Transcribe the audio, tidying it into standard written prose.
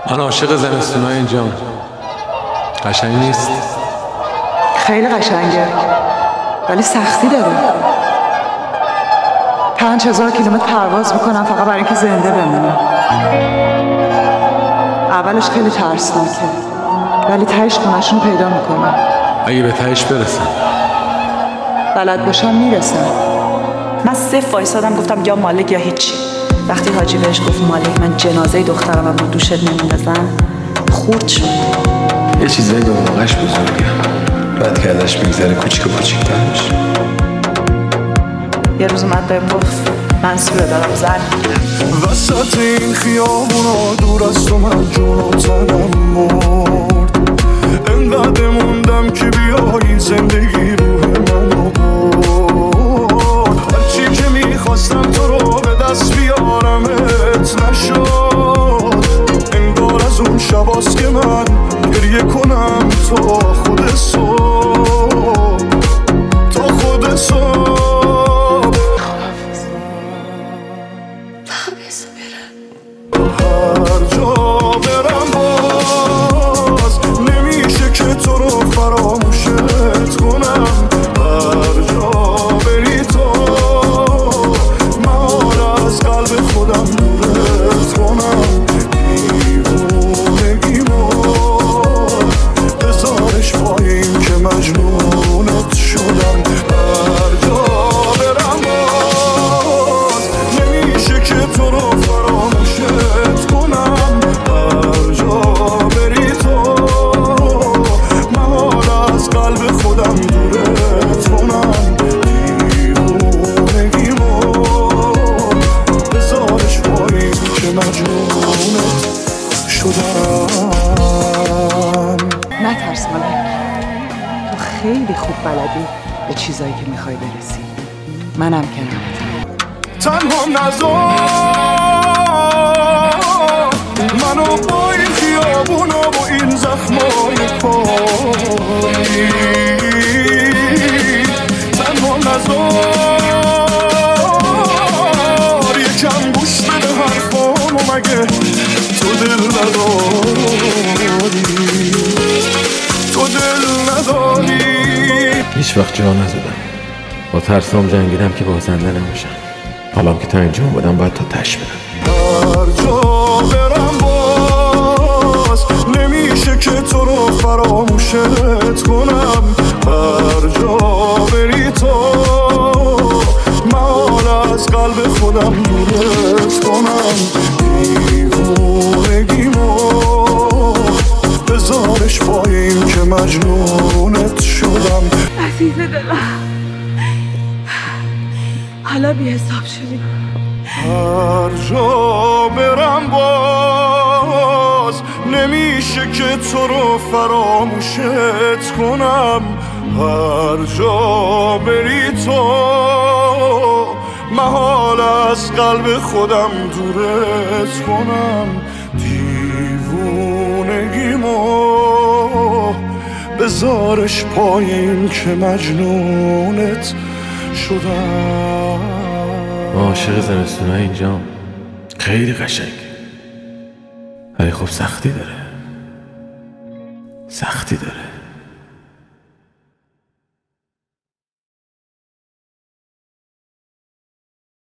من عاشق زمستونای اینجام. قشنگ نیست؟ خیلی قشنگه ولی سختی داره. 5000 کیلومتر پرواز میکنم فقط برای اینکه زنده بمونم. اولش خیلی ترسناکه ولی تهش خونه‌شون پیدا میکنم. اگه به تهش برسم بلد باشم میرسم. من صفر وایسادم گفتم یا مالک یا هیچی. وقتی حاجی بهش گفت مالک من جنازه دخترم رو دوشت نمیندازم خورد شد. یه چیزایی به موقعش بزرگه، بعد که ازش میگذره کوچیک و کوچیک‌ترش. یه روز اومد بهم گفت منصور دارم زن میگیرم. وسط این خیابونا دور از تو من جون و تنم مرد. انقدر موندم که بیایی زندگی روح منو برد. هرچی که میخواستم تو رو به دست بیارمت نشد. انگار از اون شباست که من گریه کنم تا خود صبح، تا خود صبح. هر جا برم باز نمیشه که تو رو فراموشت کنم. هر جا بری تو من حال از قلب خودم دورت کنم. دیوونگیمو بذارش پایین که مجنونت شدم. هر جا برم باز نمیشه که تو رو فراموشت کنم. هر جا بری تو من حال از قلب خودم دورت کنم. دیوونگیمو بذارش پایین که مجنونت شدم. نترس مالک، تو خیلی خوب بلدی به چیزایی که میخوای برسی. منم کنارتم. تنها نذار منو با این خیابونا و این زخمای پایی. تنها نذار یکم گوش بده حرفامو. مگه تو دل نداری؟ تو دل نداری؟ هیچ وقت جا نزدم، با ترسام جنگیدم که بازنده نمیشم. حالا که تا اینجا بودم باید تا تش برم. هر جا برم باز نمیشه که تو رو فراموشت کنم. هر جا بری تو من حال از قلب خودم دورت کنم. دیوونگیمو بذارش پایین که مجنونت شدم. عزیز دلم حالا بی حساب شدیم. هر جا برم باز نمیشه که تو رو فراموشت کنم. هر جا بری تو محال از قلب خودم دورت کنم. دیوونگیمو بذارش پایین که مجنونت شدم. عاشق زمستونای اینجام. خیلی قشنگه ولی خب سختی داره.